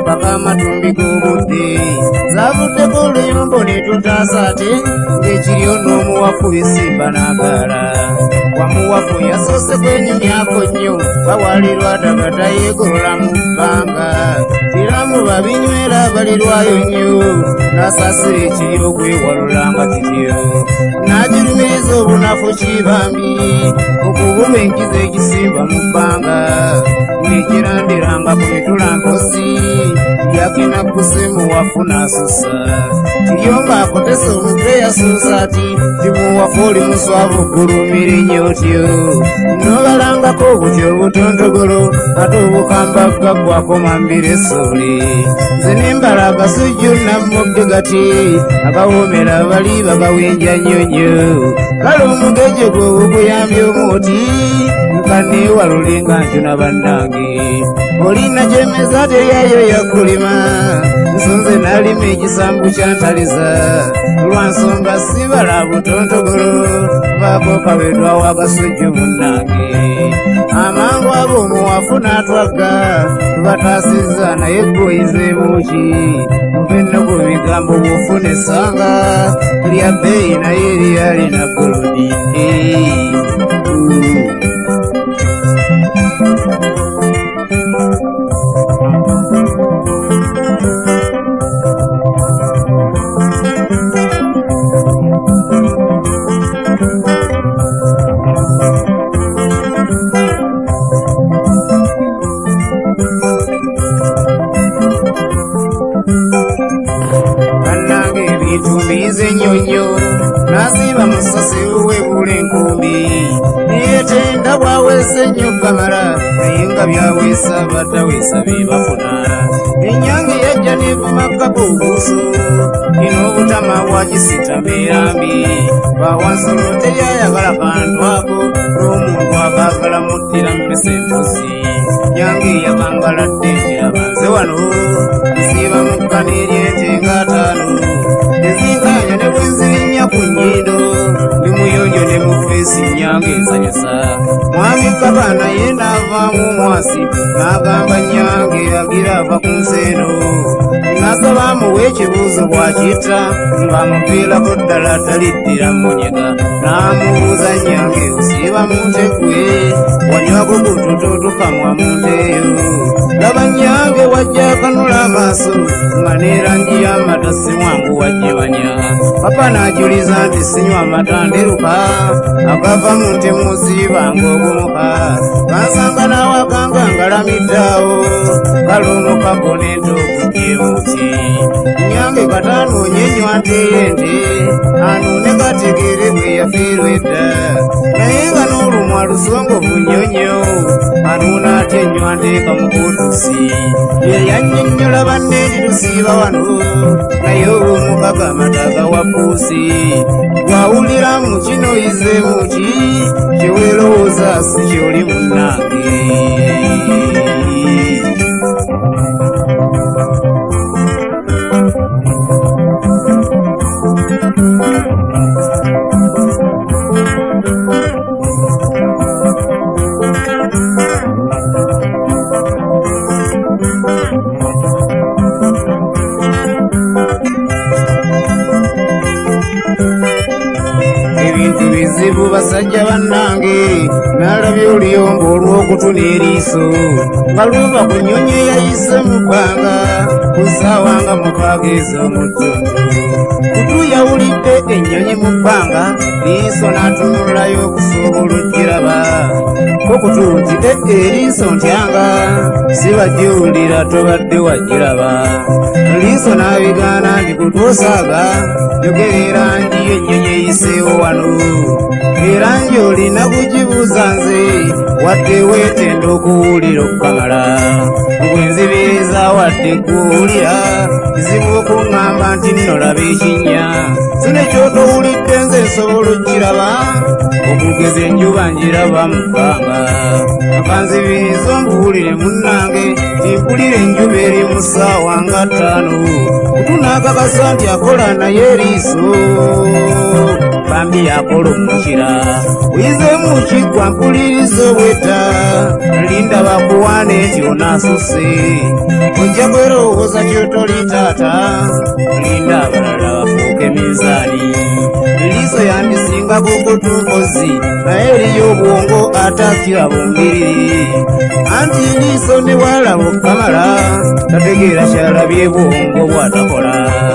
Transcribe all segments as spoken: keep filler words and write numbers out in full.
paka amatumbi g'obudde zavuddeko oluyombo ne tutaasa ate ng'ekiriyo n'omuwafu bisimba n'agaala wamuwafu yasoose kwenyumyako nnyo bawalirwa tagata yeegolola mu bbanga kiramu babinywera balirwayo nnyo n'asaasira ekiriyo okwewalula nga kityo n'agirumiriza obunafu kibambi okubulwa enkizo egisimba mu bbanga nekirandiranga ku mitula mposi yakinakkuse muwafu n'asusa kiryo ng'akotesa omutwe yasuusa ati timuwafu oli muswavu gulumira ennyo otyo n'obalangako obutyo obutontogolo ate obukambagga gwakoma mbira essooli nze nembala agasujju nammodde gati agawoomera bali bagawenja nnyonnyo kale omugejo gwe oguyambye omuti nkaneewalulenga njuna bannange olina gyemeza teryayo yakulima nsonze nalima ekisambu kyantaliza lwansonga sibala butontogolo baako kawedwa w'agasujju munnange amangu ago omuwafu n'atwagga tubataasizza naye gwoyizeemuki muvenno ku bigambo bw'ofuna essanga lya bbeeyi naye eryalina golodi bannange ebitumbiize ennyonnyo n'asiiba mu ssasi webula enkumbi neyetenga bwaweesa ennyo kamala naye nga byaweesa baddaweesa be bafuna ennyange yajja neevumakkako obuuso ina obutama bwagisita mbeerambi bawansolo teryayagala kantu ako n'omuntu akaagala muddira mmese embuzi nyange yabangaladde njirabanze wano nsiiba mukka n'eryetenga ataano ezinkanya ne bwe nzirinnya ku nnyindo ndi muyonjo ne mu feesi nyange ensanyusa mwami kaba naye n'avaamu omwasi n'agamba nyange agira ava ku nseeno n'asaba amuwa ekibuuzo bw'akitta ng'amuviirako ddala taliddira munyega n'amubuuza nyange osiiba mu nte gwe wanywako ku tututukamwa mu nteeyo laba nyange wajja akanula amaaso nga n'erangi y'amata si mwangu wajjibanya papa n'ajuliza nti sinywa amata nderuka agava mu nte musiiba ng'ogumuka kansanga n'awakanga ngalamiddeawo kaloono kakona ente okugyemuki nyange katanoonye nnyo ateeye nte anuune kategeere bwe yafiirwa edda naye nga n'olumwa lusongovu nnyonnyo anuuna ate ennyo anteeka mu kuutusi ye yannyonnyola banne nti tusiiba wano naye olw'omukaga amataga wa puusi gwawulira mu kino yizeemu ki kyeweerowooza si kyoli munnange ebintu bizibu basajja bannange nalabye oluyombo olw'okutuna eriiso nga luva ku nnyonyi eyayise mu bbanga ku ssaawa nga mukaaga ez'omuttundu kutu yawulidde ennyonyi mu bbanga liiso n'atunulayo okusobola okiraba ko kutu nti edde eriiso ntyanga sibagiwulira tobadde wagiraba liiso n'abigaana ndi kutwosaaga jogera erangi y'ennyonyi eyiseewo wano erangi olina kugibuuza nze wadde weetenda okuwulira okukamala bwe nzibiriza wadde kuwulira kizibu okuŋŋamba nti nno laba ekinnya sine kyotowulidde nze nsobola okiraba okugeza enjuba njiraba mu bbanga akanzibiriza ombuwulire munnange timpulira enjuba eri mu ssaawa nga ttaano kutunaakakasa nti akola naye eriiso bambi yakola omukira wize mukigwa mpuliriza obweta linda bakuwane nti onaasuse ojja kwerowooza kyotoli taata linda abalala bafuuke mizaani liiso yandisinga kukutumpozi naye eriyo obwongo atakira bumbiri anti liiso ne bwalaba okukamala tategeera kyalabye bwongo bwatakola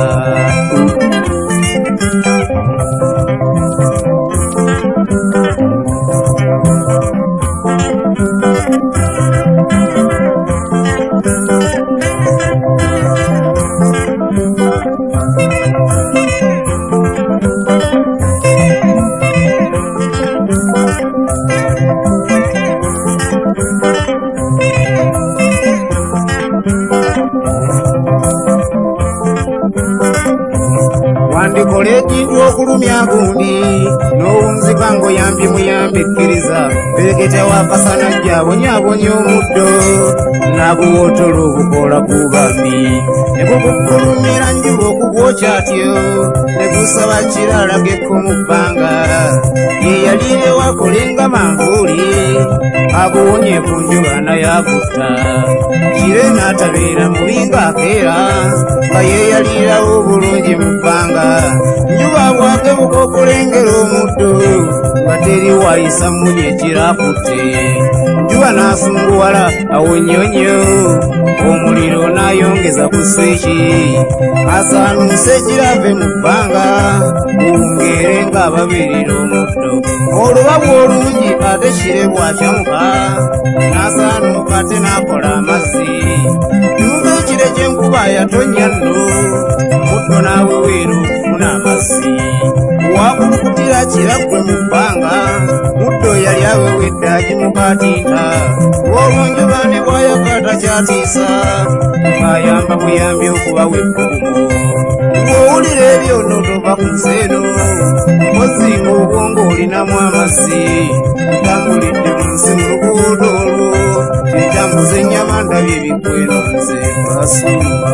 wandikola ekintu okulumya gundi n'owunzika ng'oyambye muyambe ekkiriza bereketa wakasana gyabonyaabonya omuddo nabuwotolo obukola kubambi ne bukukulumira njuba okugwokyatyo ne gusaba kirala gekko mu bbanga yeyalire wakolenga manvuuli abuwonye ku njuba nayagutta kire n'atabeera mubi ng'akeera nga yeeyalirawo obulungi mu bbanga njuba bwake bukokulengera omuddo nga teri wayisa munye kirakutte njuba n'asunguwala awonyonyo omuliro n'ayongeza ku swiki asaanuuse kirave mu bbanga buwungeere ng'ababirira omuddo olubabu olungi ate kire bwakyamuka n'asaanuuka ate n'akola amazzi yumva ekire ky'enkuba yatonya nno muddo n'aweweera okufuna amazzi wakulukutira kiraggwe mu bbanga muddo yali awewedde agimukatinta olwonjuba ne bwayakata kyatiisa ng'ayamba buyambi okubawa ekkubumo ng'owulira ebyo n'otova ku nseeno ozinga obwongo olinamu amazzi ntambulidde mu nsi mu luguudo olwo etambuza ennyama ndabye ebiggweno nze kasu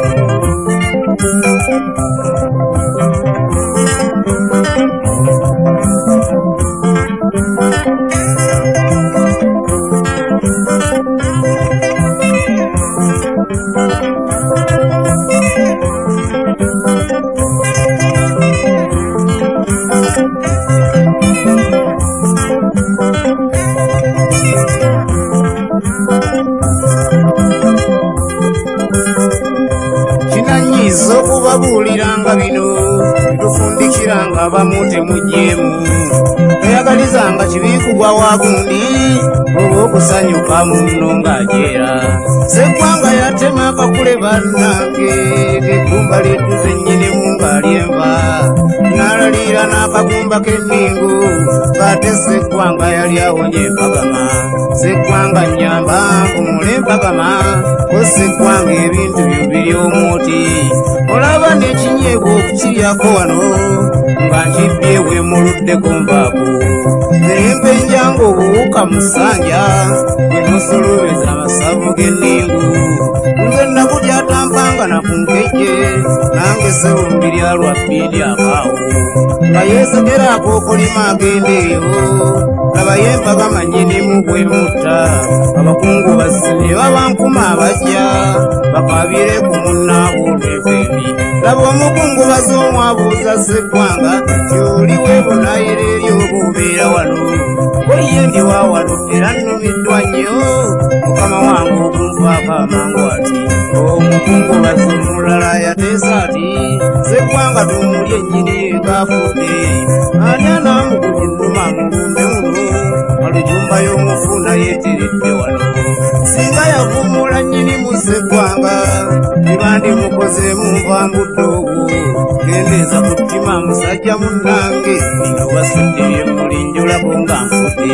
kinanyiza okubabuuliranga bino tufundikiranga abamu temugyeemu toyagalizanga kibi kugwa wagundi oba okusanyuka munno ng'ajeera seggwanga yatema akakule bannange keggumba lidduze ennyinimu ng'alyenva n'alaliira n'akagumba k'enningu ng'ate seggwanga yali awonye empagama seggwanga nnyamba nkumule empagama ko seggwanga ebintu byo biri omuti olaba n'ekinyeebwa okukiryako wano nga nkibyewe muluddeko nvaako zerempenjanga obuwuka mu ssanja bwe musolobeza amasavu g'enningu nze nakutyatampanga na ku nkejje nange sewumbiri alwa bbindi akaawo nga yeesekeraako okulima agenda eyo laba yempagama nnyinimu bwe mutta abakungu bazzi ne babankuma abajja bakabire ku munnaabo olw'ekwemi laba omukungu baza omwabuuza seggwanga tyoliwe bunayira eri obuubeera wano koye ndi wa wano era nnumiddwa nnyo mukama wange okunfaako amangu ati omukungu baza omulala yateesa ati seggwanga tumuli ennyini ekafudde ani anaamukutunnuma mulumbe muno alujumba y'omufuna yeetiridde wano singa yavumula nnyini mu seggwanga ibandimukozeemu nvambudde obwo gendeeza ku ttima musajja munnange nga wasudde byemulinjulako nga nfudde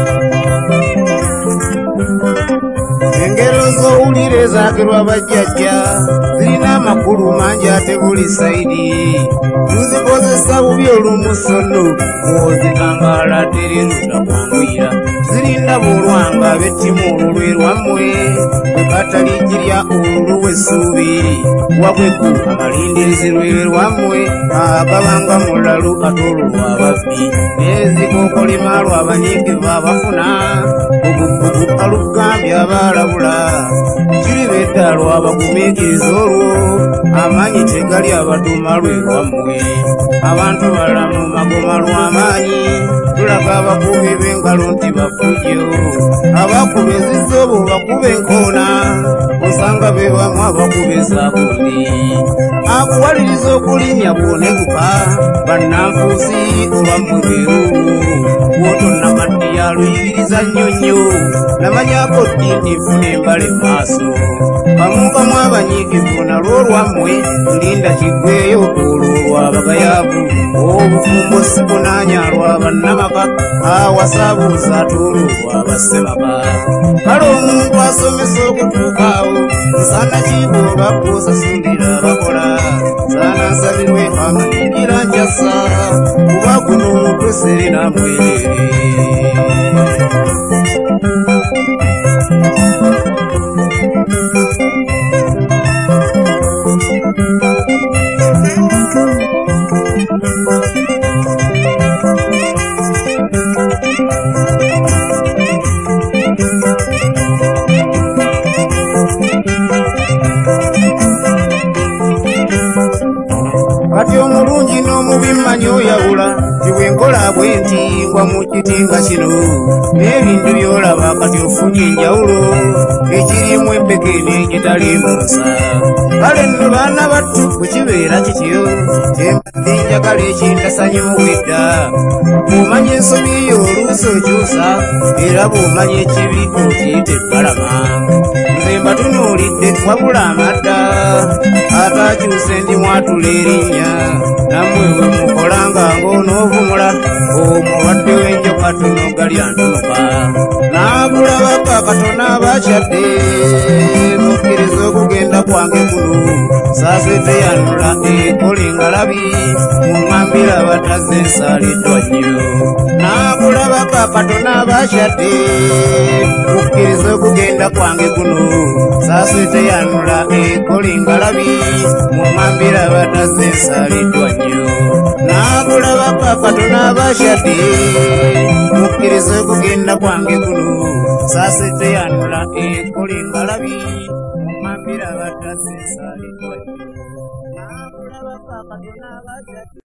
engero z'owulire zaakirwa bajjajja amakulu mangi ate buli saidi tuzikozesa bubi olumusono ozitangala teriruta kwanguyira zirinda bulwanga bettimu olulwe lwammwe bwekatalijirya olulu w'essuubi wabweku amalindirizi lwe lwammwe agabanga mulalu ate olulwa ababbi n'ezikokolima lw'abanyiikivu abafuna obububu alugambye abalabula kiriba edda lw'abagumiikiriza olwo amaanyi tegali abaduuma lwe lwammwe abantu balamu magoma lw'amaanyi tulaga abakubi b'engalo nti bafujjo abakuba ezizobo bakuba enkoona osanga be bamu abakuba ezaabundi akuwaliriza okulinnya bwoneguka bannanfuusi olwammwe beeruulu wotonnakaddiya luyigiriza nnyonnyo namanyako ddiini nfuna embala emaaso bamukamu abanyiikivu nalwo lwammwe ndinda kiggweyo olwo lwabagayaavu obufumbo sibunaanya lwabannamaka awasaabuuza atuulu lwabasemaka kale omuntu asomesa okutuukaawo nsaana kiibo olwakuosasulira abakola saana nsabirwe amanyigira njasa kuba guno omutwe serina mwerere kati omulungi n'omubi mmanyi oyawula tibwenkola bwe ntingwa mu kitinga kino n'ebintu by'olaba kati ofunye enjawulo ekirimu empeke n'egitaliimu nsa kale nno baana battu bwe kibeera kityo kyembadde njagala ekintasanyuwedda bw'omanya ensobi yo oluusi okyusa era bw'omanya ekibi okiyita ebbalama nze mbatunuulidde wabula amadda ate akyuse ndi mwatula erinnya nammwe we mukolanga ng'onoovumula omulwadde w'enjoka tono gali antunuka n'abulabako akatono abakyadde mukkiriza okugenda kwange kuno saase teyanula ekola engalabi muŋŋambira abatazze ensaaliddwa nnyo n'abulabako akatono abakyadde mukkiriza okugenda kwange kuno saase teyanula ekola engalabi muŋŋambira abatazze ensaaliddwa nnyo n'abulabako akatono abakyadde mukkiriza okugenda kwange kuno saase teyanula ekola engalabi muŋŋambira abatazze ensaaliddwa nnyo n'abulabako akatono abakyadde